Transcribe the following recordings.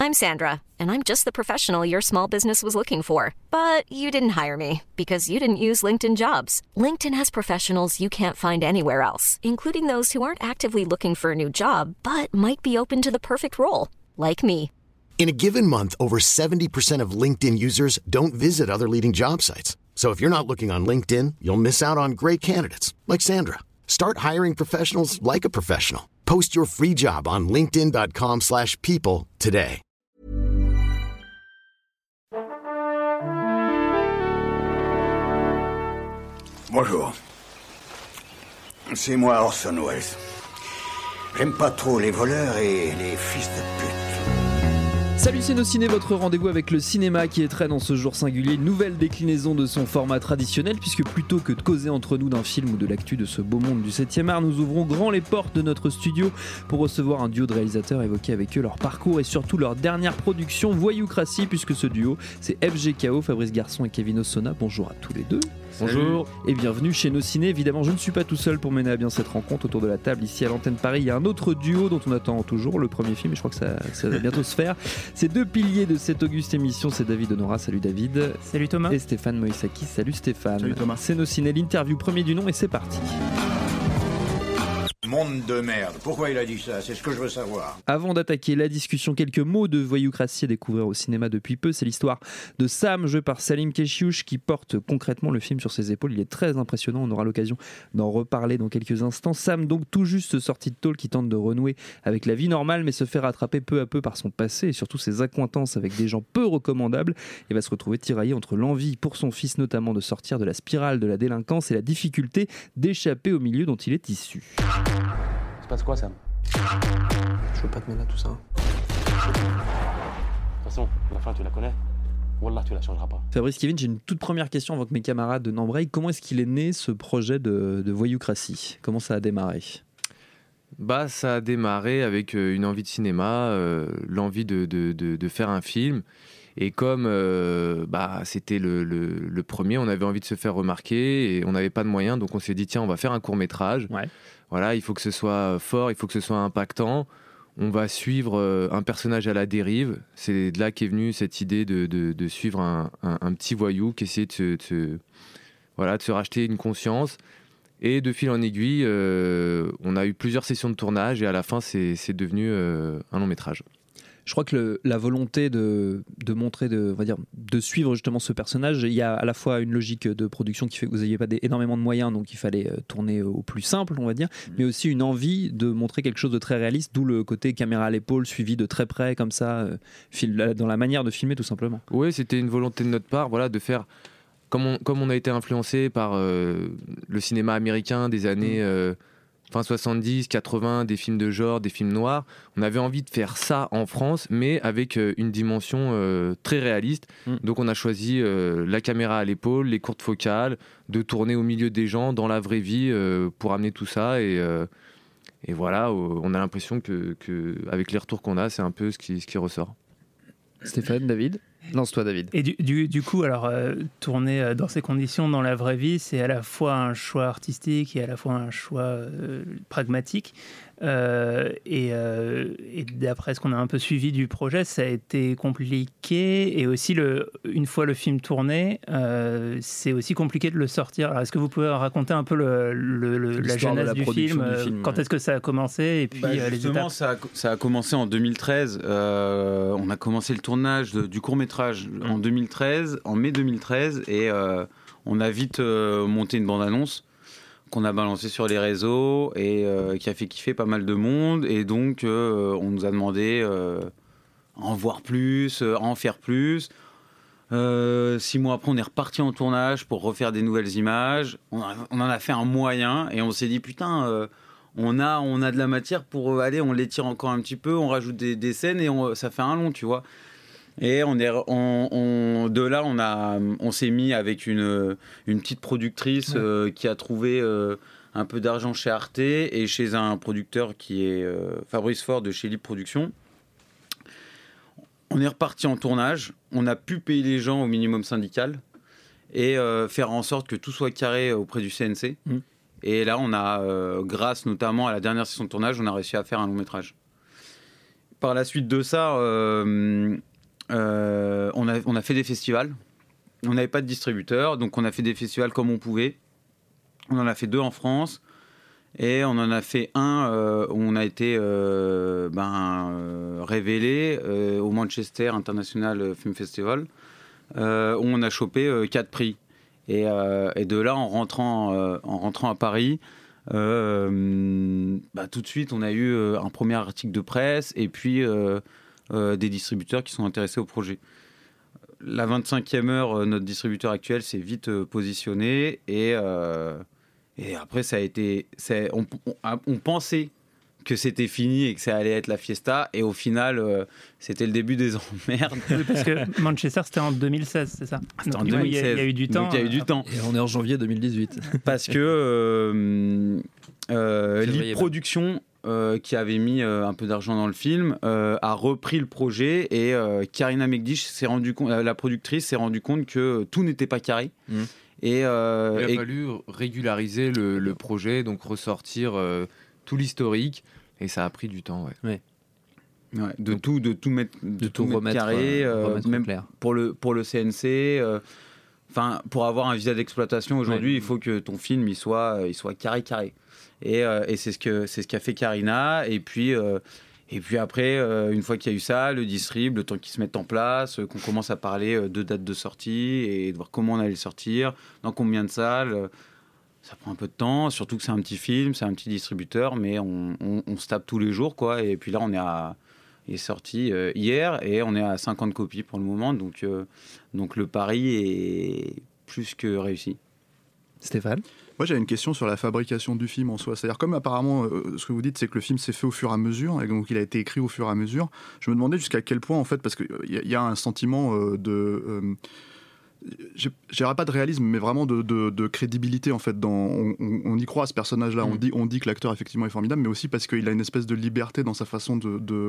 I'm Sandra, and I'm just the professional your small business was looking for. But you didn't hire me because you didn't use LinkedIn Jobs. LinkedIn has professionals you can't find anywhere else, including those who aren't actively looking for a new job, but might be open to the perfect role, like me. In a given month, over 70% of LinkedIn users don't visit other leading job sites. So if you're not looking on LinkedIn, you'll miss out on great candidates like Sandra. Start hiring professionals like a professional. Post your free job on linkedin.com/people today. Bonjour. C'est moi Orson Welles. J'aime pas trop les voleurs et les fils de pute. Salut c'est nos ciné, votre rendez-vous avec le cinéma qui étrenne en ce jour singulier une nouvelle déclinaison de son format traditionnel, puisque plutôt que de causer entre nous d'un film ou de l'actu de ce beau monde du 7e art, nous ouvrons grand les portes de notre studio pour recevoir un duo de réalisateurs, évoquer avec eux leur parcours et surtout leur dernière production, Voyoucratie, puisque ce duo c'est FGKO, Fabrice Garçon et Kevin Ossona. Bonjour à tous les deux. Bonjour et bienvenue chez Nos Ciné. Évidemment, je ne suis pas tout seul pour mener à bien cette rencontre. Autour de la table, ici à l'antenne Paris, il y a un autre duo dont on attend toujours le premier film, et je crois que ça va bientôt se faire. Ces deux piliers de cette auguste émission, c'est David Honora. Salut David. Salut Thomas. Et Stéphane Moïsaki. Salut Stéphane. Salut Thomas. C'est Nos Ciné, l'interview premier du nom, et c'est parti. Monde de merde. Pourquoi il a dit ça? C'est ce que je veux savoir. Avant d'attaquer la discussion, quelques mots de Voyoucratie à découvrir au cinéma depuis peu. C'est l'histoire de Sam, joué par Salim Keshiouch, qui porte concrètement le film sur ses épaules. Il est très impressionnant, on aura l'occasion d'en reparler dans quelques instants. Sam, donc tout juste sorti de tôle, qui tente de renouer avec la vie normale, mais se fait rattraper peu à peu par son passé et surtout ses accointances avec des gens peu recommandables, et va se retrouver tiraillé entre l'envie pour son fils notamment de sortir de la spirale de la délinquance et la difficulté d'échapper au milieu dont il est issu. Il se passe quoi, Sam? Je veux pas te mêler à tout ça. De toute façon, la fin, tu la connais. Wallah, tu la changeras pas. Fabrice, Kevin, j'ai une toute première question avant que mes camarades n'embrayent. Comment est-ce qu'il est né, ce projet de Voyoucratie? Comment ça a démarré? Ça a démarré avec une envie de cinéma, l'envie de faire un film. Et comme c'était le premier, on avait envie de se faire remarquer et on n'avait pas de moyens, donc on s'est dit tiens, on va faire un court-métrage. Ouais. Voilà, il faut que ce soit fort, il faut que ce soit impactant. On va suivre un personnage à la dérive. C'est de là qu'est venue cette idée de suivre un petit voyou qui essaie de se racheter une conscience. Et de fil en aiguille, on a eu plusieurs sessions de tournage et à la fin, c'est devenu un long-métrage. Je crois que la volonté de montrer, de suivre justement ce personnage, il y a à la fois une logique de production qui fait que vous n'aviez pas énormément de moyens, donc il fallait tourner au plus simple, on va dire, mais aussi une envie de montrer quelque chose de très réaliste, d'où le côté caméra à l'épaule, suivi de très près, comme ça, dans la manière de filmer tout simplement. Oui, c'était une volonté de notre part, de faire... Comme on a été influencé par le cinéma américain des années... fin 70, 80, des films de genre, des films noirs. On avait envie de faire ça en France, mais avec une dimension très réaliste. Donc on a choisi la caméra à l'épaule, les courtes focales, de tourner au milieu des gens, dans la vraie vie, pour amener tout ça. Et voilà, on a l'impression que avec les retours qu'on a, c'est un peu ce qui ressort. Stéphane, David ? Lance-toi, David. Et du coup, alors, tourner dans ces conditions dans la vraie vie, c'est à la fois un choix artistique et à la fois un choix pragmatique. Et d'après ce qu'on a un peu suivi du projet, ça a été compliqué. Et aussi, une fois le film tourné, c'est aussi compliqué de le sortir. Alors, est-ce que vous pouvez raconter un peu la genèse du film, quand est-ce que ça a commencé et puis les étapes? Ça a commencé en 2013. On a commencé le tournage du court-métrage en 2013, en mai 2013, et on a vite monté une bande-annonce qu'on a balancée sur les réseaux et qui a fait kiffer pas mal de monde. Et donc, on nous a demandé à en voir plus, à en faire plus. 6 mois après, on est reparti en tournage pour refaire des nouvelles images. On en a fait un moyen et on s'est dit putain, on a de la matière pour aller, on l'étire encore un petit peu, on rajoute des scènes et ça fait un long, tu vois. Et de là, on s'est mis avec une petite productrice qui a trouvé un peu d'argent chez Arte et chez un producteur qui est Fabrice Ford de chez Libre Productions. On est reparti en tournage, on a pu payer les gens au minimum syndical et faire en sorte que tout soit carré auprès du CNC. Et là, on a, grâce notamment à la dernière session de tournage, on a réussi à faire un long métrage. par la suite de ça, on a fait des festivals. On n'avait pas de distributeur, donc on a fait des festivals comme on pouvait. On en a fait 2 en France. Et on en a fait un où on a été révélé au Manchester International Film Festival, où on a chopé 4 prix. Et de là, en rentrant à Paris, tout de suite, on a eu un premier article de presse et puis des distributeurs qui sont intéressés au projet. La 25e heure, notre distributeur actuel s'est vite positionné et après, ça a été, on pensait que c'était fini et que ça allait être la fiesta. Et au final, c'était le début des emmerdes. Parce que Manchester, c'était en 2016, c'est ça? C'était en 2016. Il y a eu du temps. Donc, il y a eu du temps. Et on est en janvier 2018. Parce que Lead Production, qui avait mis un peu d'argent dans le film, a repris le projet. Et Karina Megdish, la productrice, s'est rendue compte que tout n'était pas carré. Et, il a fallu régulariser le projet, donc ressortir tout l'historique, et ça a pris du temps. Ouais, de tout mettre remettre carré, même clair. pour le CNC. Pour avoir un visa d'exploitation aujourd'hui, il faut que ton film il soit carré. Et c'est ce qu'a fait Karina. Et puis après, une fois qu'il y a eu ça, le distrib, le temps qu'ils se mettent en place, qu'on commence à parler de dates de sortie et de voir comment on allait le sortir, dans combien de salles, ça prend un peu de temps. Surtout que c'est un petit film, c'est un petit distributeur, mais on se tape tous les jours, quoi. Et puis là, il est sorti hier et on est à 50 copies pour le moment. Donc le pari est plus que réussi. Stéphane ? Moi, j'avais une question sur la fabrication du film en soi. C'est-à-dire, comme apparemment, ce que vous dites, c'est que le film s'est fait au fur et à mesure, et donc il a été écrit au fur et à mesure. Je me demandais jusqu'à quel point, en fait, parce qu'il y a un sentiment je dirais pas de réalisme, mais vraiment de crédibilité, en fait. On y croit à ce personnage-là. On dit que l'acteur, effectivement, est formidable, mais aussi parce qu'il a une espèce de liberté dans sa façon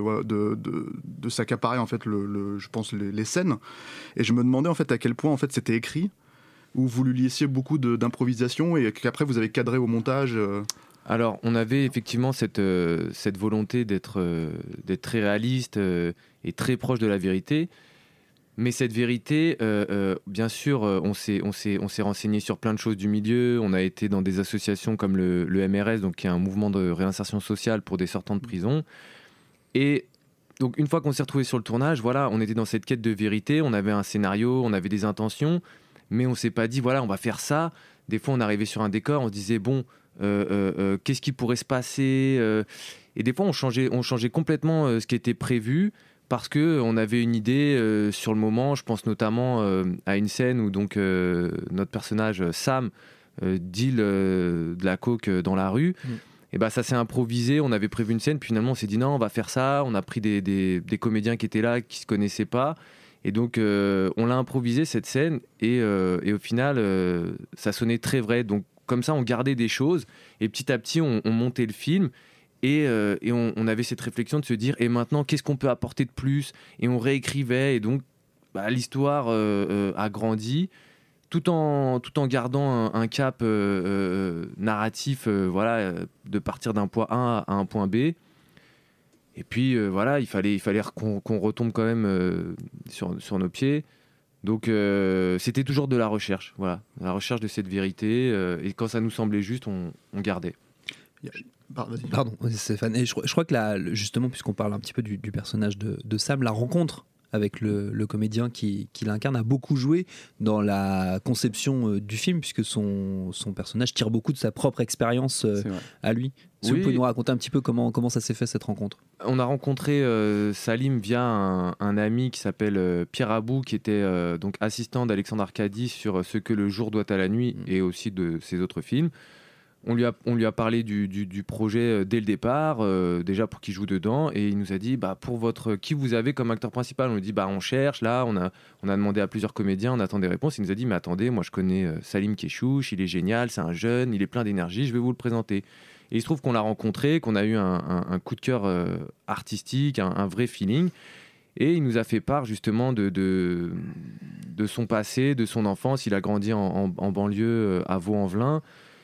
de s'accaparer, en fait, je pense, les scènes. Et je me demandais, en fait, à quel point, en fait, c'était écrit, où vous lui laissiez beaucoup d'improvisation et qu'après vous avez cadré au montage. Alors, on avait effectivement cette volonté d'être très réaliste et très proche de la vérité. Mais cette vérité, bien sûr, on s'est renseigné sur plein de choses du milieu. On a été dans des associations comme le MRS, donc qui est un mouvement de réinsertion sociale pour des sortants de prison. Et donc, une fois qu'on s'est retrouvés sur le tournage, voilà, on était dans cette quête de vérité. On avait un scénario, on avait des intentions. Mais on ne s'est pas dit, voilà, on va faire ça. Des fois, on arrivait sur un décor, on se disait, bon, qu'est-ce qui pourrait se passer Et des fois, on changeait complètement ce qui était prévu parce qu'on avait une idée sur le moment. Je pense notamment à une scène où donc, notre personnage, Sam, deal de la coke dans la rue. Et ça s'est improvisé. On avait prévu une scène, puis finalement, on s'est dit, non, on va faire ça. On a pris des comédiens qui étaient là, qui ne se connaissaient pas. Et donc, on l'a improvisé, cette scène, et au final, ça sonnait très vrai. Donc, comme ça, on gardait des choses, et petit à petit, on montait le film, et on avait cette réflexion de se dire, et maintenant, qu'est-ce qu'on peut apporter de plus ? Et on réécrivait, et donc, l'histoire a grandi, tout en gardant un cap narratif, de partir d'un point A à un point B. Et puis il fallait qu'on retombe quand même sur nos pieds. Donc c'était toujours de la recherche, la recherche de cette vérité. Et quand ça nous semblait juste, on gardait. Pardon, Stéphane. Et je crois que là, justement, puisqu'on parle un petit peu du personnage de Sam, la rencontre avec le comédien qui l'incarne a beaucoup joué dans la conception du film, puisque son personnage tire beaucoup de sa propre expérience à lui. Si vous pouvez nous raconter un petit peu comment ça s'est fait, cette rencontre. On a rencontré Salim via un ami qui s'appelle Pierre Abou, qui était donc assistant d'Alexandre Arcadi sur Ce que le jour doit à la nuit et aussi de ses autres films. On lui a parlé du projet dès le départ, déjà pour qu'il joue dedans, et il nous a dit pour qui vous avez comme acteur principal. On lui dit on cherche, là on a demandé à plusieurs comédiens, on attend des réponses. Il nous a dit mais attendez, moi je connais Salim Kéchouch, il est génial, c'est un jeune, il est plein d'énergie, je vais vous le présenter. Et il se trouve qu'on l'a rencontré, qu'on a eu un coup de cœur artistique, un vrai feeling, et il nous a fait part justement de son passé, de son enfance. Il a grandi en banlieue à Vaux-en-Velin.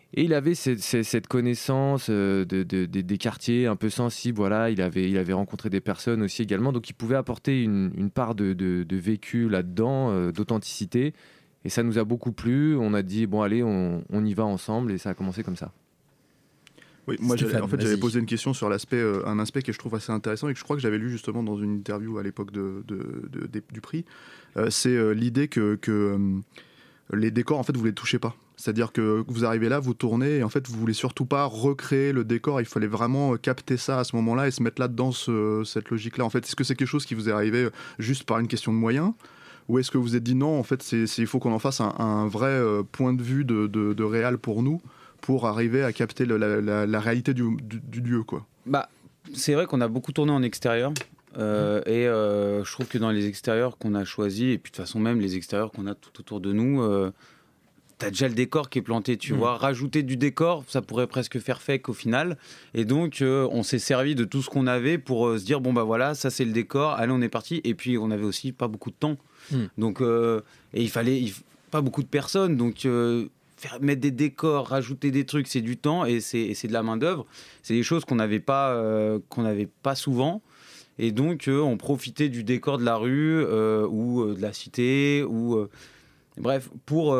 Et il avait cette connaissance des quartiers un peu sensibles. Voilà, il avait rencontré des personnes aussi également. Donc il pouvait apporter une part de vécu là-dedans, d'authenticité. Et ça nous a beaucoup plu. On a dit, bon allez, on y va ensemble. Et ça a commencé comme ça. Oui, moi Stéphane, j'avais posé une question sur un aspect que je trouve assez intéressant et que je crois que j'avais lu justement dans une interview à l'époque du prix. C'est l'idée que les décors, en fait, vous les touchez pas. C'est-à-dire que vous arrivez là, vous tournez et en fait vous voulez surtout pas recréer le décor. Il fallait vraiment capter ça à ce moment-là et se mettre là-dedans, cette logique-là. En fait, est-ce que c'est quelque chose qui vous est arrivé juste par une question de moyens? Ou est-ce que vous vous êtes dit non, en fait, il faut qu'on en fasse un vrai point de vue de réal pour nous, pour arriver à capter la réalité du lieu, quoi. Bah, c'est vrai qu'on a beaucoup tourné en extérieur. Et je trouve que dans les extérieurs qu'on a choisis, et puis de toute façon même les extérieurs qu'on a tout autour de nous, t'as déjà le décor qui est planté, tu vois. Rajouter du décor, ça pourrait presque faire fake au final. Et donc on s'est servi de tout ce qu'on avait pour se dire bon bah voilà, ça c'est le décor, allez on est parti. Et puis on avait aussi pas beaucoup de temps, donc et il fallait pas beaucoup de personnes, donc mettre des décors, rajouter des trucs, c'est du temps et c'est de la main d'œuvre. C'est des choses qu'on n'avait pas souvent. Et donc, on profitait du décor de la rue ou de la cité, ou bref, pour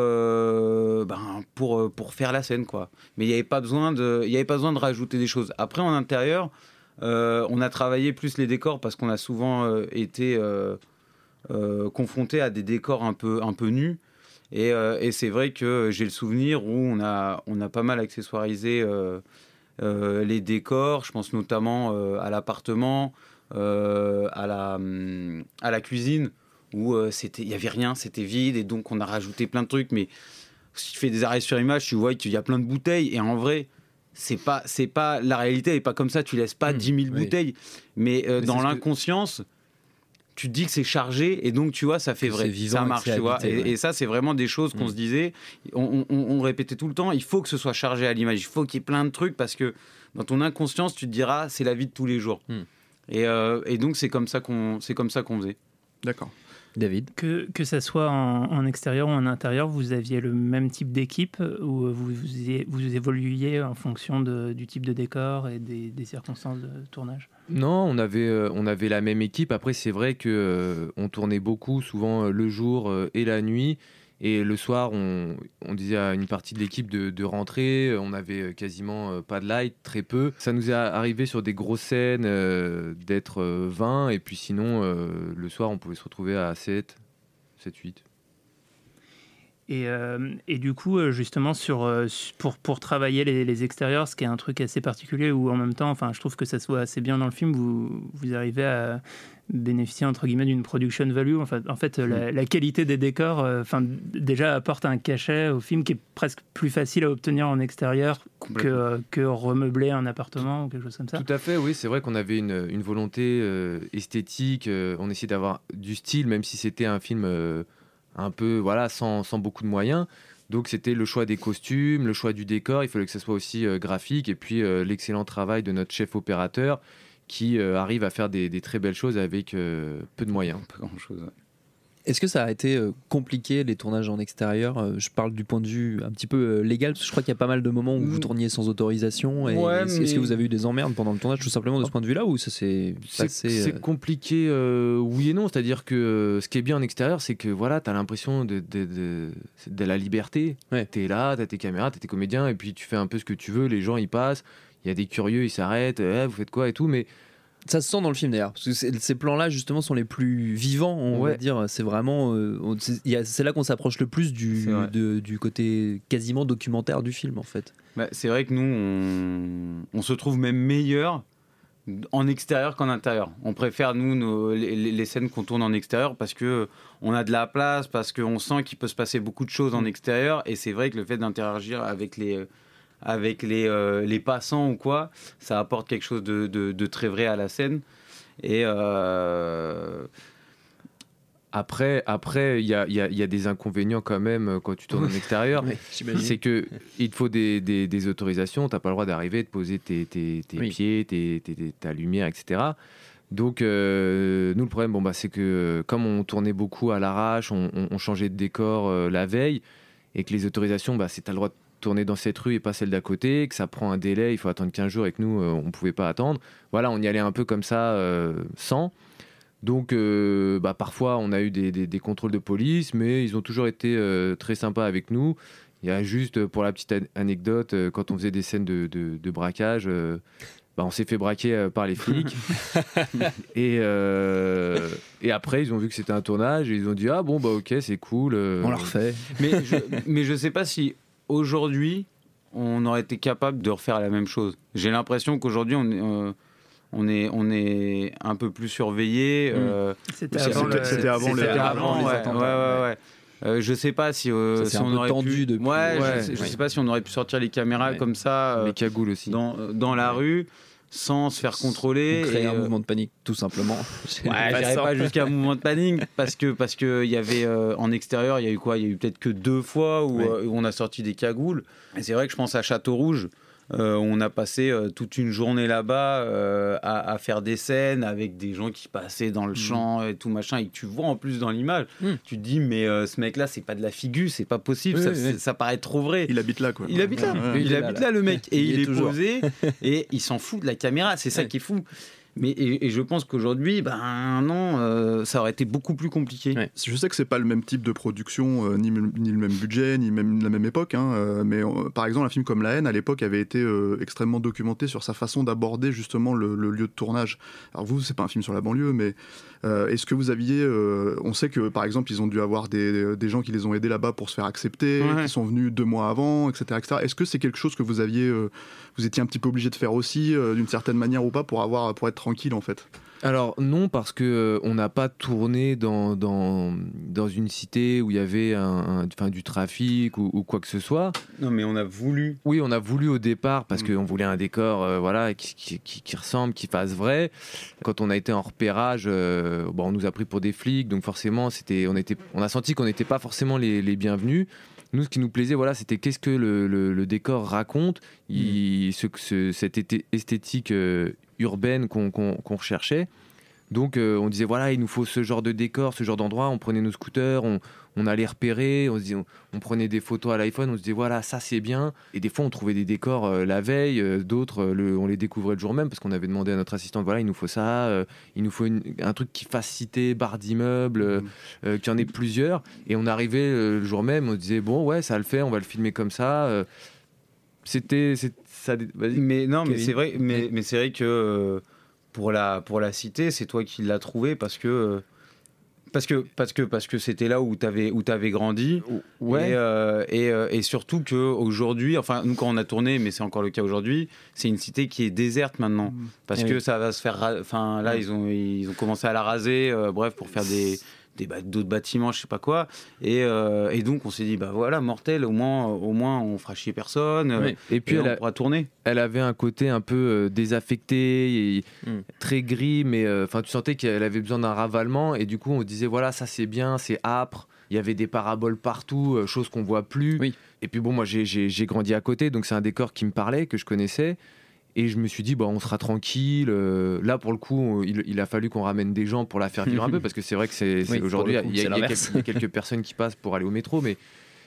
faire la scène, quoi. Mais il n'y avait pas besoin de rajouter des choses. Après, en intérieur, on a travaillé plus les décors parce qu'on a souvent été confronté à des décors un peu nus. Et c'est vrai que j'ai le souvenir où on a pas mal accessoirisé les décors. Je pense notamment à l'appartement. À la cuisine où il y avait rien, c'était vide et donc on a rajouté plein de trucs. Mais si tu fais des arrêts sur image, tu vois qu'il y a plein de bouteilles et en vrai c'est pas la réalité est pas comme ça. Tu laisses pas 10 000 bouteilles, mais dans l'inconscience tu te dis que c'est chargé et donc tu vois ça fait vrai, vivant, ça marche, tu vois. Et ça c'est vraiment des choses qu'on se disait, on répétait tout le temps, il faut que ce soit chargé à l'image, il faut qu'il y ait plein de trucs parce que dans ton inconscience tu te diras c'est la vie de tous les jours. Et donc c'est comme ça qu'on faisait. D'accord. David, que ça soit en extérieur ou en intérieur, vous aviez le même type d'équipe ou vous évoluiez en fonction du type de décor et des circonstances de tournage? Non, on avait la même équipe. Après, c'est vrai que on tournait beaucoup, souvent le jour et la nuit. Et le soir, on disait à une partie de l'équipe de rentrer. On avait quasiment pas de light, très peu. Ça nous est arrivé sur des grosses scènes d'être 20. Et puis sinon, le soir, on pouvait se retrouver à 7, 8. Et du coup, justement, pour travailler les extérieurs, ce qui est un truc assez particulier, où en même temps, enfin, je trouve que ça se voit assez bien dans le film, vous arrivez à bénéficier, entre guillemets, d'une production value. En fait, la qualité des décors, déjà apporte un cachet au film qui est presque plus facile à obtenir en extérieur que remeubler un appartement ou quelque chose comme ça. Tout à fait, oui. C'est vrai qu'on avait une volonté esthétique. On essayait d'avoir du style, même si c'était un film... un peu voilà sans beaucoup de moyens, donc c'était le choix des costumes, le choix du décor, il fallait que ça soit aussi graphique, et puis l'excellent travail de notre chef opérateur qui arrive à faire des très belles choses avec peu de moyens. Pas grand chose. Est-ce que ça a été compliqué les tournages en extérieur? Je parle du point de vue un petit peu légal, parce que je crois qu'il y a pas mal de moments où vous tourniez sans autorisation. Est-ce que vous avez eu des emmerdes pendant le tournage, tout simplement de ce point de vue-là, ou ça c'est compliqué, oui et non. C'est-à-dire que ce qui est bien en extérieur, c'est que voilà, t'as l'impression de la liberté. Ouais. T'es là, t'as tes caméras, t'as tes comédiens, et puis tu fais un peu ce que tu veux. Les gens ils passent, il y a des curieux, ils s'arrêtent, vous faites quoi et tout, mais ça se sent dans le film d'ailleurs, parce que ces plans-là justement sont les plus vivants, on va dire. C'est vraiment, c'est là qu'on s'approche le plus du côté quasiment documentaire du film en fait. Bah, c'est vrai que nous, on se trouve même meilleur en extérieur qu'en intérieur. On préfère nous les scènes qu'on tourne en extérieur parce que on a de la place, parce qu'on sent qu'il peut se passer beaucoup de choses en extérieur, et c'est vrai que le fait d'interagir avec les passants ou quoi, ça apporte quelque chose de très vrai à la scène. Et après il y a des inconvénients quand même quand tu tournes en extérieur. C'est que il te faut des autorisations, t'as pas le droit d'arriver, de poser tes pieds, ta lumière, etc. Donc nous le problème c'est que comme on tournait beaucoup à l'arrache, on changeait de décor la veille, et que les autorisations, c'est t'as le droit tourner dans cette rue et pas celle d'à côté, que ça prend un délai, il faut attendre 15 jours et que nous, on pouvait pas attendre. Voilà, on y allait un peu comme ça, sans. Donc, parfois, on a eu des contrôles de police, mais ils ont toujours été très sympas avec nous. Il y a juste, pour la petite anecdote, quand on faisait des scènes de braquage, on s'est fait braquer par les flics. et après, ils ont vu que c'était un tournage et ils ont dit ok, c'est cool. On le refait. Mais je sais pas si aujourd'hui, on aurait été capable de refaire la même chose. J'ai l'impression qu'aujourd'hui, on est un peu plus surveillé. C'était avant les attentats. Je sais pas si on aurait tendu pu. depuis. Je sais pas si on aurait pu sortir les caméras comme ça. Les cagoules aussi. Dans la rue. Sans se faire contrôler. Créer un mouvement de panique, tout simplement. J'irais pas jusqu'à un mouvement de panique parce que il y avait en extérieur, il y a eu quoi ? Il y a eu peut-être que 2 fois où on a sorti des cagoules. Et c'est vrai que je pense à Château-Rouge. On a passé toute une journée là-bas à faire des scènes avec des gens qui passaient dans le champ et tout machin, et que tu vois en plus dans l'image, tu te dis mais ce mec-là c'est pas de la figure, c'est pas possible, ça paraît trop vrai. Il habite là quoi. Il habite là, il habite là le mec, et il est posé et il s'en fout de la caméra, c'est ça qui est fou. Mais et je pense qu'aujourd'hui, non, ça aurait été beaucoup plus compliqué. Ouais. Je sais que c'est pas le même type de production, ni le même budget, ni même la même époque. Mais par exemple, un film comme La Haine, à l'époque, avait été extrêmement documenté sur sa façon d'aborder justement le lieu de tournage. Alors vous, c'est pas un film sur la banlieue, mais est-ce que vous aviez... on sait que, par exemple, ils ont dû avoir des gens qui les ont aidés là-bas pour se faire accepter, qui sont venus 2 mois avant, etc., etc. Est-ce que c'est quelque chose que vous aviez... vous étiez un petit peu obligé de faire aussi, d'une certaine manière ou pas, pour être tranquille en fait? Alors non, parce que on n'a pas tourné dans une cité où il y avait du trafic ou quoi que ce soit. Non, mais on a voulu. Oui, on a voulu au départ parce qu'on voulait un décor qui ressemble, qui fasse vrai. Quand on a été en repérage, on nous a pris pour des flics, donc forcément on a senti qu'on n'était pas forcément les bienvenus. Nous, ce qui nous plaisait, c'était qu'est-ce que le décor raconte, cette esthétique urbaine qu'on recherchait. Donc, on disait, il nous faut ce genre de décor, ce genre d'endroit. On prenait nos scooters, on allait repérer, on prenait des photos à l'iPhone, on se disait, ça c'est bien. Et des fois, on trouvait des décors la veille, d'autres, on les découvrait le jour même, parce qu'on avait demandé à notre assistante, il nous faut ça, il nous faut un truc qui fasse cité, barre d'immeuble, qu'il y en ait plusieurs. Et on arrivait le jour même, on se disait, ça va le faire, on va le filmer comme ça. C'était ça. Mais non, mais c'est vrai, mais c'est vrai que pour la cité, c'est toi qui l'as trouvé parce que c'était là où t'avais grandi. Et surtout qu'aujourd'hui, nous quand on a tourné, mais c'est encore le cas aujourd'hui, c'est une cité qui est déserte maintenant parce que ça va se faire. Là ils ont commencé à la raser, pour faire d'autres bâtiments, je sais pas quoi, et donc on s'est dit mortel, au moins on fera chier personne, et puis on pourra tourner. Elle avait un côté un peu désaffecté, et très gris, mais tu sentais qu'elle avait besoin d'un ravalement, et du coup on disait ça c'est bien, c'est âpre, il y avait des paraboles partout, chose qu'on voit plus, et puis moi j'ai grandi à côté, donc c'est un décor qui me parlait, que je connaissais. Et je me suis dit, on sera tranquille. Là, pour le coup, il a fallu qu'on ramène des gens pour la faire vivre un peu, parce que c'est vrai que c'est aujourd'hui, il y a quelques personnes qui passent pour aller au métro, mais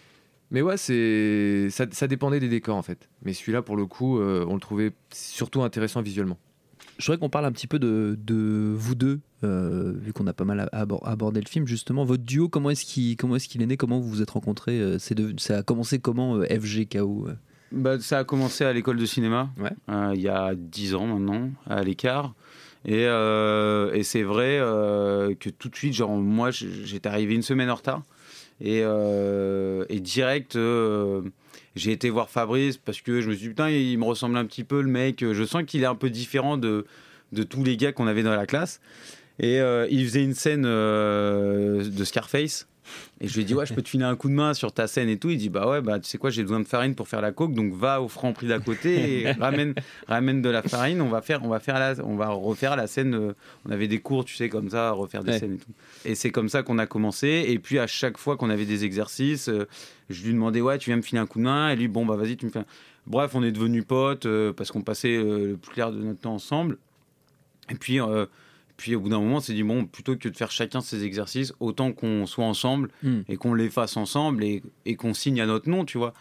ça dépendait des décors, en fait. Mais celui-là, pour le coup, on le trouvait surtout intéressant visuellement. Je voudrais qu'on parle un petit peu de vous deux, vu qu'on a pas mal abordé le film, justement. Votre duo, comment est-ce qu'il est né? Comment vous vous êtes rencontrés? Ça a commencé comment, FGKO? Ça a commencé à l'école de cinéma, il y a 10 ans maintenant, à l'Écart. Et c'est vrai que tout de suite, moi, j'étais arrivé une semaine en retard. Et direct, j'ai été voir Fabrice parce que je me suis dit, putain, il me ressemble un petit peu, le mec. Je sens qu'il est un peu différent de tous les gars qu'on avait dans la classe. Et il faisait une scène de Scarface. Et je lui ai dit, je peux te filer un coup de main sur ta scène et tout. Il dit, tu sais quoi, j'ai besoin de farine pour faire la coke, donc va au Franprix d'à côté et ramène de la farine. On va refaire la scène. On avait des cours, tu sais, comme ça, à refaire des scènes et tout. Et c'est comme ça qu'on a commencé. Et puis à chaque fois qu'on avait des exercices, je lui demandais, tu viens me filer un coup de main. Et lui, vas-y, tu me fais. Bref, on est devenus potes parce qu'on passait le plus clair de notre temps ensemble. Et puis au bout d'un moment, on s'est dit, plutôt que de faire chacun ses exercices, autant qu'on soit ensemble et qu'on les fasse ensemble et qu'on signe à notre nom, tu vois.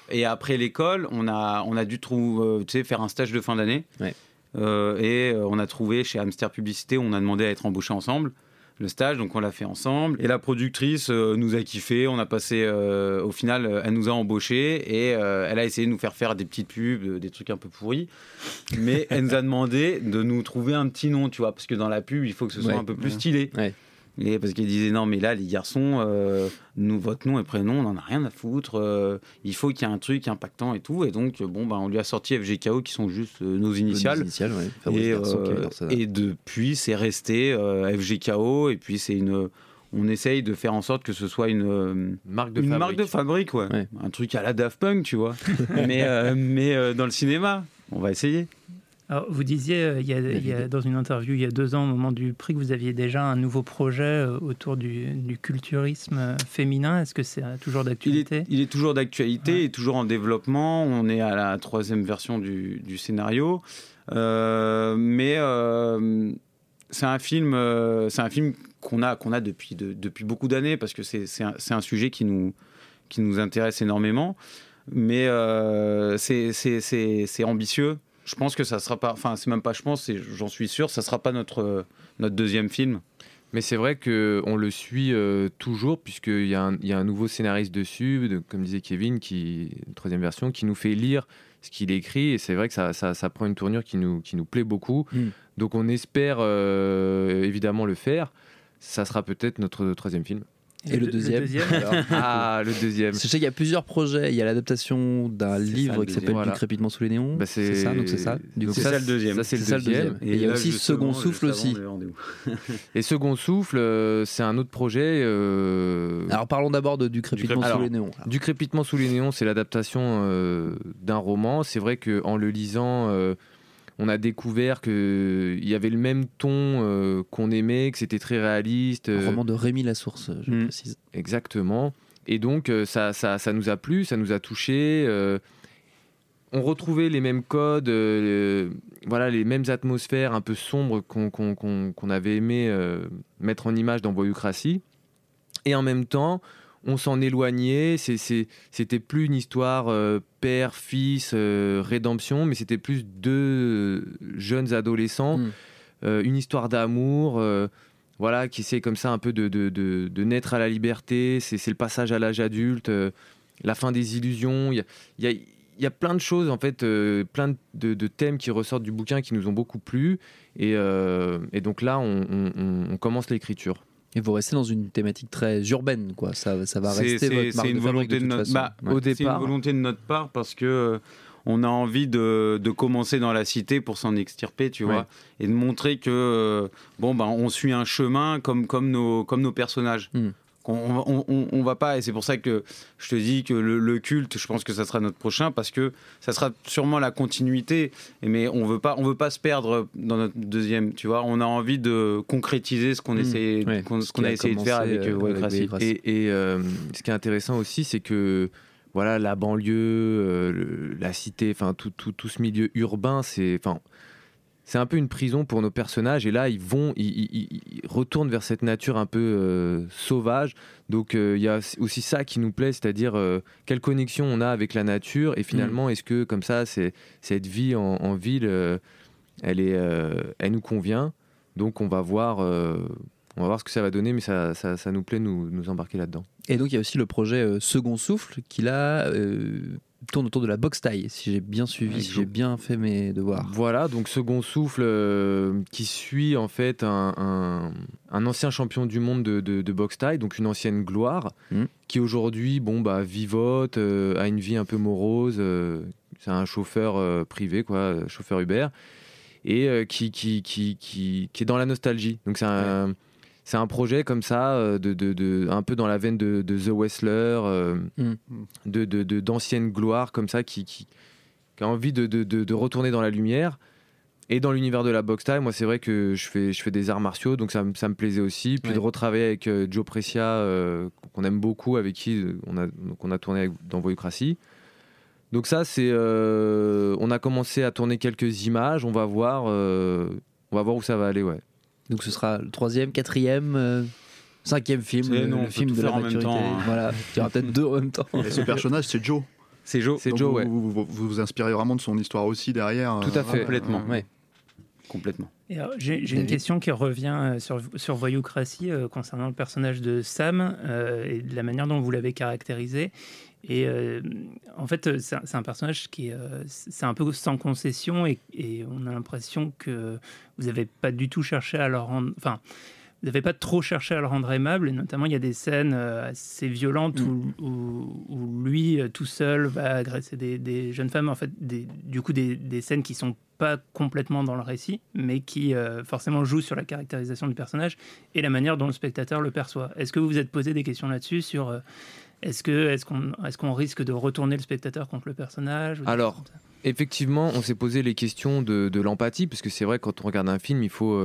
Et après l'école, on a dû faire un stage de fin d'année. Ouais. Et on a trouvé chez Hamster Publicité, on a demandé à être embauchés ensemble. Le stage, donc on l'a fait ensemble. Et la productrice nous a kiffé. On a passé, au final, elle nous a embauchés et elle a essayé de nous faire des petites pubs, des trucs un peu pourris. Mais elle nous a demandé de nous trouver un petit nom, tu vois, parce que dans la pub, il faut que ce soit un peu plus stylé. Ouais. Et parce qu'elle disait non, mais là, les garçons, votre nom et prénom, on n'en a rien à foutre. Il faut qu'il y ait un truc impactant et tout. Et donc, on lui a sorti FGKO qui sont juste nos initiales. Et depuis, c'est resté FGKO. Et puis, on essaye de faire en sorte que ce soit une marque de fabrique, ouais. Un truc à la Daft Punk, tu vois. mais dans le cinéma, on va essayer. Alors, vous disiez, il y a dans une interview il y a 2 ans, au moment du prix, que vous aviez déjà un nouveau projet autour du culturisme féminin. Est-ce que c'est toujours d'actualité ? Il est toujours d'actualité, et toujours en développement. On est à la 3e version du scénario. Mais c'est un film qu'on a depuis beaucoup d'années, parce que c'est un sujet qui nous intéresse énormément. Mais c'est ambitieux. Je pense que ça sera pas, enfin c'est même pas je pense, j'en suis sûr, ça sera pas notre 2e film. Mais c'est vrai qu'on le suit toujours, puisqu'il y a un nouveau scénariste dessus, comme disait Kevin, une 3e version, qui nous fait lire ce qu'il écrit, et c'est vrai que ça prend une tournure qui nous plaît beaucoup. Donc on espère évidemment le faire. Ça sera peut-être notre 3e film. Et le deuxième alors le deuxième. Je sais qu'il y a plusieurs projets. Il y a l'adaptation d'un livre qui s'appelle Du crépitement sous les néons. C'est ça, donc c'est ça. C'est ça le deuxième. Ça, c'est le deuxième. Et il y a aussi Second Souffle aussi. Et Second Souffle, c'est un autre projet. Alors parlons d'abord de Du crépitement sous les néons. Du crépitement sous les néons, c'est l'adaptation d'un roman. C'est vrai qu'en le lisant, on a découvert qu'il y avait le même ton qu'on aimait, que c'était très réaliste. Un roman de Rémi Lasource, je précise. Exactement. Et donc, ça nous a plu, ça nous a touchés. On retrouvait les mêmes codes, les mêmes atmosphères un peu sombres qu'on avait aimé mettre en image dans Voyoucratie. Et en même temps, on s'en éloignait, c'était plus une histoire père, fils, rédemption, mais c'était plus 2 jeunes adolescents, une histoire d'amour, qui essaie comme ça un peu de naître à la liberté, c'est le passage à l'âge adulte, la fin des illusions, il y a plein de choses, en fait, plein de thèmes qui ressortent du bouquin qui nous ont beaucoup plu, et donc là, on commence l'écriture. Et vous restez dans une thématique très urbaine, quoi. Ça va rester votre marque de fabrique de toute façon. Au départ, c'est une volonté de notre part, parce que on a envie de commencer dans la cité pour s'en extirper, tu vois, et de montrer que on suit un chemin comme nos personnages. On va pas, et c'est pour ça que je te dis que le culte, je pense que ça sera notre prochain, parce que ça sera sûrement la continuité, mais on veut pas se perdre dans notre 2e, tu vois. On a envie de concrétiser ce qu'on a essayé de faire avec Voyoucratie. Et ce qui est intéressant aussi, c'est que la banlieue, la cité, enfin tout ce milieu urbain, c'est un peu une prison pour nos personnages, et là ils retournent vers cette nature un peu sauvage. Donc il y a aussi ça qui nous plaît, c'est-à-dire quelle connexion on a avec la nature, et finalement est-ce que comme ça cette vie en ville elle nous convient. Donc on va voir ce que ça va donner, mais ça nous plaît de nous embarquer là-dedans. Et donc il y a aussi le projet Second Souffle qui là tourne autour de la boxe thaï, si j'ai bien suivi, si j'ai bien fait mes devoirs. Voilà, donc Second Souffle qui suit en fait un ancien champion du monde de boxe thaï, donc une ancienne gloire, qui aujourd'hui vivote, a une vie un peu morose, c'est un chauffeur privé, chauffeur Uber, et qui est dans la nostalgie. Donc c'est un projet comme ça, un peu dans la veine de The Wrestler, d'anciennes gloires comme ça, qui a envie de retourner dans la lumière. Et dans l'univers de la boxe thaï, moi c'est vrai que je fais des arts martiaux, donc ça me plaisait aussi. Puis de retravailler avec Joe Precia, qu'on aime beaucoup, avec qui on a tourné dans Voyoucratie. Donc ça, on a commencé à tourner quelques images, on va voir où ça va aller, ouais. Donc ce sera le 3e, 4e, 5e film, le film de la maturité. Voilà, il y aura peut-être 2 en même temps. Et ce personnage, c'est Joe. C'est Joe. C'est Donc Joe, ouais. Vous inspirez vraiment de son histoire aussi derrière. Tout à fait. Complètement, ouais. Complètement. Et alors, j'ai une question qui revient sur Voyoucratie concernant le personnage de Sam et de la manière dont vous l'avez caractérisé. Et en fait, c'est un personnage qui est c'est un peu sans concession et on a l'impression que vous n'avez pas du tout cherché à le rendre... Enfin, vous n'avez pas trop cherché à le rendre aimable, et notamment il y a des scènes assez violentes où lui, tout seul, va agresser des jeunes femmes. En fait, du coup, des scènes qui sont pas complètement dans le récit, mais qui forcément jouent sur la caractérisation du personnage et la manière dont le spectateur le perçoit. Est-ce que vous vous êtes posé des questions là-dessus sur est-ce qu'on risque de retourner le spectateur contre le personnage? Alors, effectivement, on s'est posé les questions de l'empathie, parce que c'est vrai que quand on regarde un film, il faut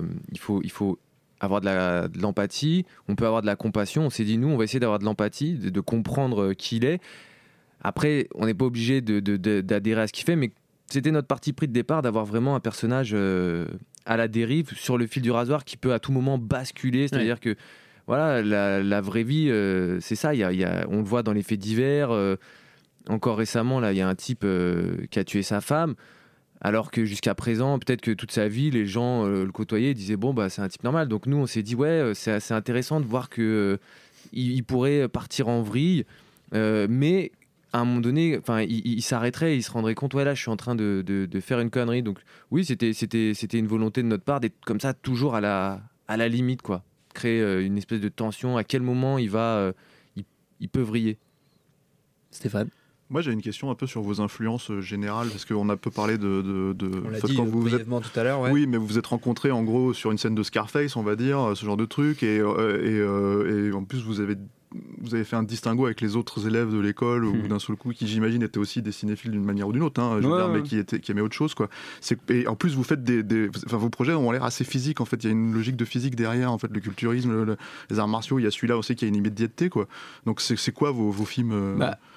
avoir de l'empathie, on peut avoir de la compassion. On s'est dit, nous, on va essayer d'avoir de l'empathie, de comprendre qui il est. Après, on n'est pas obligé d'adhérer à ce qu'il fait, mais c'était notre parti pris de départ d'avoir vraiment un personnage à la dérive, sur le fil du rasoir, qui peut à tout moment basculer. C'est-à-dire que voilà, la vraie vie, c'est ça. On le voit dans les faits divers. Encore récemment, là, il y a un type qui a tué sa femme. Alors que jusqu'à présent, peut-être que toute sa vie, les gens le côtoyaient et disaient bon, bah, c'est un type normal. Donc nous, on s'est dit ouais, c'est assez intéressant de voir que il pourrait partir en vrille, mais à un moment donné, il s'arrêterait, il se rendrait compte ouais, là, je suis en train de faire une connerie. Donc oui, c'était une volonté de notre part d'être comme ça, toujours à la limite, quoi. Créer une espèce de tension. À quel moment il peut vriller. Stéphane? Moi, j'ai une question un peu sur vos influences générales, parce qu'on a peu parlé de on l'a dit brièvement tout à l'heure. Ouais. Oui, mais vous vous êtes rencontrés en gros sur une scène de Scarface, on va dire, ce genre de truc, et en plus vous avez fait un distinguo avec les autres élèves de l'école, ou d'un seul coup, qui j'imagine étaient aussi des cinéphiles d'une manière ou d'une autre, mais qui aimaient autre chose, quoi. Et en plus, vous faites vos projets ont l'air assez physiques, en fait. Il y a une logique de physique derrière, en fait, le culturisme, les arts martiaux. Il y a celui-là aussi qui a une immédiateté, quoi. Donc c'est quoi vos films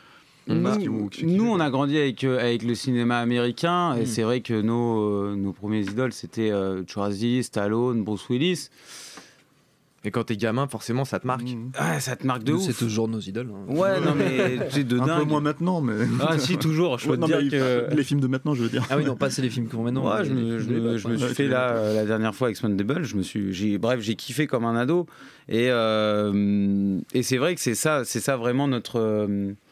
Nous, on a grandi avec le cinéma américain, et c'est vrai que nos premiers idoles, c'était Schwarzenegger, Stallone, Bruce Willis. Et quand t'es gamin, forcément, ça te marque. Ah, ça te marque de ouf. C'est toujours nos idoles. Ouais, non, mais c'est de dingue. Un peu moins maintenant, mais... Ah, si, toujours. Je peux te dire que... Les films de maintenant, je veux dire. Ah oui, non, pas c'est les films qu'on maintenant. Ouais, je me suis fait la dernière fois avec Spandable. J'ai kiffé comme un ado. Et c'est vrai que c'est ça vraiment notre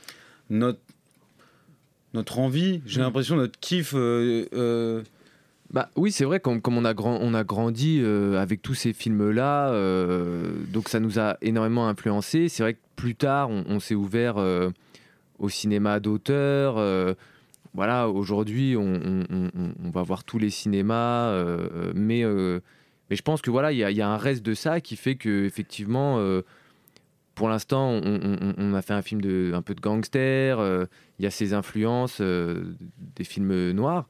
envie. J'ai l'impression, notre kiff. Bah oui, c'est vrai, comme on a grandi avec tous ces films-là, donc ça nous a énormément influencé. C'est vrai que plus tard, on s'est ouvert au cinéma d'auteur. Voilà, aujourd'hui, on va voir tous les cinémas, mais je pense que voilà, il y a un reste de ça qui fait que effectivement, pour l'instant, on a fait un film un peu de gangster. Il y a ces influences des films noirs.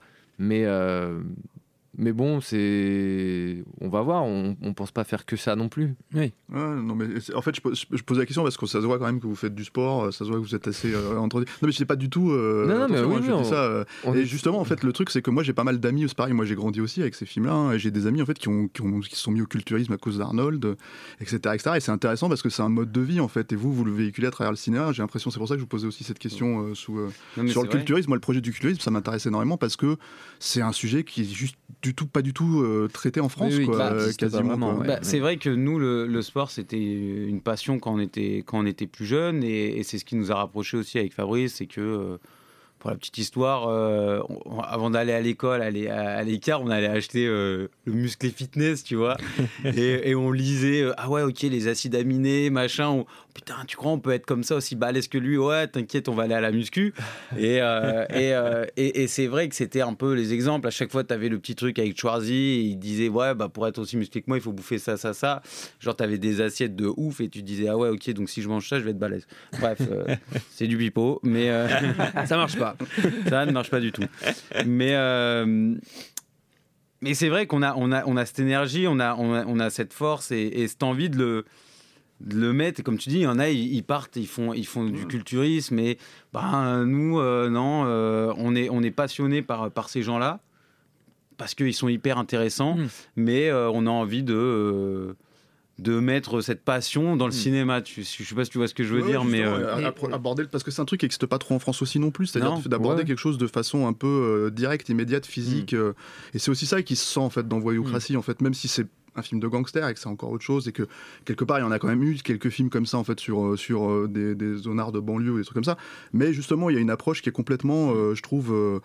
Mais bon, on va voir, on pense pas faire que ça non plus. Oui. Non, mais en fait, je pose la question parce que ça se voit quand même que vous faites du sport, ça se voit que vous êtes assez entretenu. Non, mais je sais pas du tout. Non, mais oui, je dis ça. Et justement, en fait, le truc, c'est que moi, j'ai pas mal d'amis. C'est pareil, moi, j'ai grandi aussi avec ces films-là, et j'ai des amis en fait qui se sont mis au culturisme à cause d'Arnold, etc., etc. Et c'est intéressant parce que c'est un mode de vie en fait. Et vous le véhiculez à travers le cinéma. J'ai l'impression, c'est pour ça que je vous posais aussi cette question sur le culturisme. Moi, le projet du culturisme, ça m'intéresse énormément parce que c'est un sujet qui est juste pas du tout traité en France, quasiment. C'est vrai que nous, le sport, c'était une passion quand on était plus jeune, et c'est ce qui nous a rapprochés aussi avec Fabrice, c'est que pour la petite histoire, avant d'aller à l'école, à l'écart, on allait acheter le Musclé Fitness, tu vois, et on lisait ah ouais, ok, les acides aminés, machin. Putain, tu crois on peut être comme ça, aussi balèze que lui? Ouais, t'inquiète, on va aller à la muscu. Et c'est vrai que c'était un peu les exemples. À chaque fois, t'avais le petit truc avec Schwarzy, et il disait ouais, bah pour être aussi musclé que moi, il faut bouffer ça. Genre, t'avais des assiettes de ouf, et tu disais ah ouais, ok, donc si je mange ça, je vais être balèze. Bref, c'est du pipeau, mais ça marche pas. Ça ne marche pas du tout. Mais c'est vrai qu'on a cette énergie, on a cette force et cette envie de le mettre. Et comme tu dis, il y en a, ils partent, ils font du culturisme. Et nous, non, on est passionnés par ces gens-là parce qu'ils sont hyper intéressants. Mais on a envie de de mettre cette passion dans le cinéma. Je sais pas si tu vois ce que je veux dire, mais aborder, parce que c'est un truc qui n'existe pas trop en France aussi non plus, c'est-à-dire d'aborder quelque chose de façon un peu directe, immédiate, physique, et c'est aussi ça qui se sent en fait dans Voyoucratie, en fait, même si c'est un film de gangster et que c'est encore autre chose, et que quelque part il y en a quand même eu quelques films comme ça en fait sur des zonards de banlieue ou des trucs comme ça, mais justement il y a une approche qui est complètement je trouve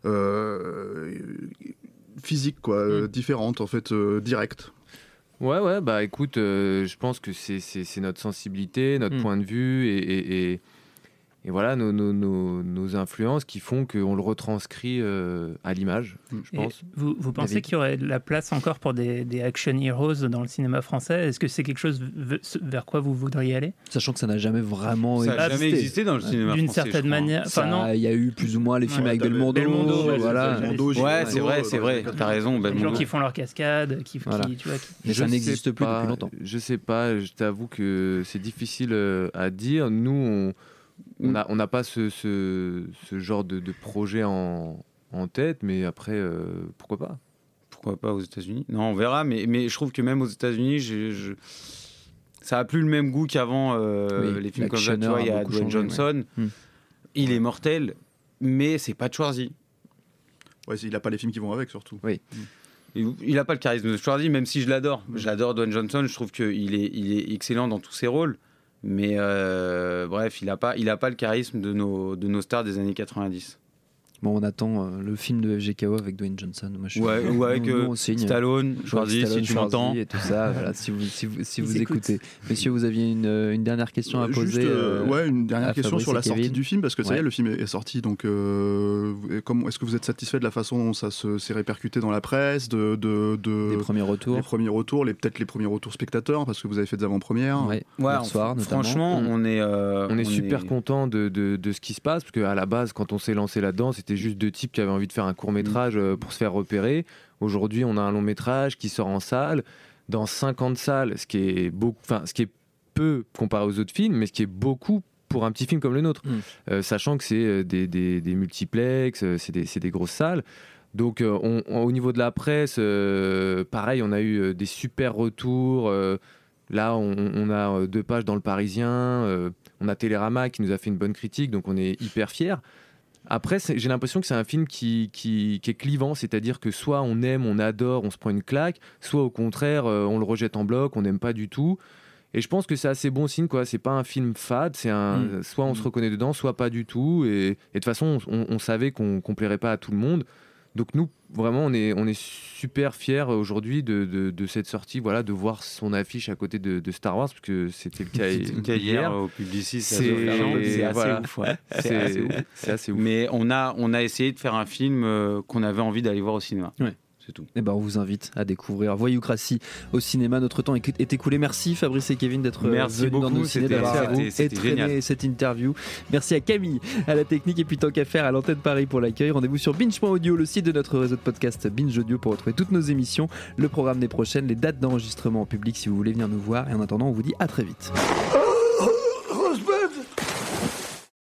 physique quoi, différente en fait, directe. Ouais, bah écoute, je pense que c'est notre sensibilité, notre point de vue et voilà nos influences qui font qu'on le retranscrit à l'image, je pense. Vous pensez qu'il y aurait de la place encore pour des action heroes dans le cinéma français ? Est-ce que c'est quelque chose vers quoi vous voudriez aller ? Sachant que ça n'a jamais vraiment existé dans le cinéma d'une français. certaine manière. Il y a eu plus ou moins les films avec Belmondo. C'est vrai. T'as raison. Les gens qui font leur cascade, mais ça n'existe plus depuis longtemps. Je sais pas. Je t'avoue que c'est difficile à dire. Nous, on n'a pas ce genre de projet en tête, mais après, pourquoi pas ? Pourquoi pas aux États-Unis ? Non, on verra, mais je trouve que même aux États-Unis, ça a plus le même goût qu'avant. Les films comme ça, tu vois, il y a Dwayne Johnson, il est mortel, mais c'est pas de Schwarzy. Ouais, il a pas les films qui vont avec, surtout. Oui. Il a pas le charisme de Schwarzy, même si je l'adore. J'adore Dwayne Johnson, je trouve qu'il est excellent dans tous ses rôles. Mais bref, il a pas le charisme de nos stars des années 90. Bon, on attend le film de FGKO avec Dwayne Johnson. Moi, ou avec Stallone, Schwarzy, si tu m'entends. Et tout ça, voilà, si vous écoutez. Messieurs, vous aviez une dernière question à poser. Une dernière question sur la sortie du film, parce que ça y est, le film est sorti. Donc, est-ce que vous êtes satisfait de la façon dont ça s'est répercuté dans la presse, des premiers retours, peut-être les premiers retours spectateurs, parce que vous avez fait des avant-premières. Hier soir, notamment. Franchement, on est super content de ce qui se passe, parce qu'à la base, quand on s'est lancé là-dedans, c'était juste deux types qui avaient envie de faire un court-métrage pour se faire repérer. Aujourd'hui, on a un long-métrage qui sort en salle, dans 50 salles, ce qui est peu comparé aux autres films, mais ce qui est beaucoup pour un petit film comme le nôtre, sachant que c'est des multiplex, c'est des grosses salles. Donc au niveau de la presse, pareil, on a eu des super retours. Là, on a 2 pages dans Le Parisien, on a Télérama qui nous a fait une bonne critique, donc on est hyper fiers. Après, j'ai l'impression que c'est un film qui est clivant, c'est-à-dire que soit on aime, on adore, on se prend une claque, soit au contraire, on le rejette en bloc, on n'aime pas du tout. Et je pense que c'est assez bon signe, quoi. C'est pas un film fade, c'est soit on se reconnaît dedans, soit pas du tout. Et de toute façon, on savait qu'on plairait pas à tout le monde. Donc nous, vraiment, on est super fiers aujourd'hui de cette sortie, voilà, de voir son affiche à côté de Star Wars, parce que c'était le cas hier au Publicis. C'est assez ouf. Ouais. C'est assez ouf. Mais on a essayé de faire un film qu'on avait envie d'aller voir au cinéma. Ouais. C'est tout. Et on vous invite à découvrir Voyoucratie au cinéma. Notre temps est écoulé. Merci Fabrice et Kevin d'être venus dans nos ciné, d'avoir entraîné cette interview. Merci à Camille à la technique, et puis tant qu'à faire à l'antenne Paris pour l'accueil. Rendez-vous sur binge.audio, le site de notre réseau de podcast Binge Audio, pour retrouver toutes nos émissions, le programme des prochaines, les dates d'enregistrement en public si vous voulez venir nous voir. Et en attendant, on vous dit à très vite. Rosebud,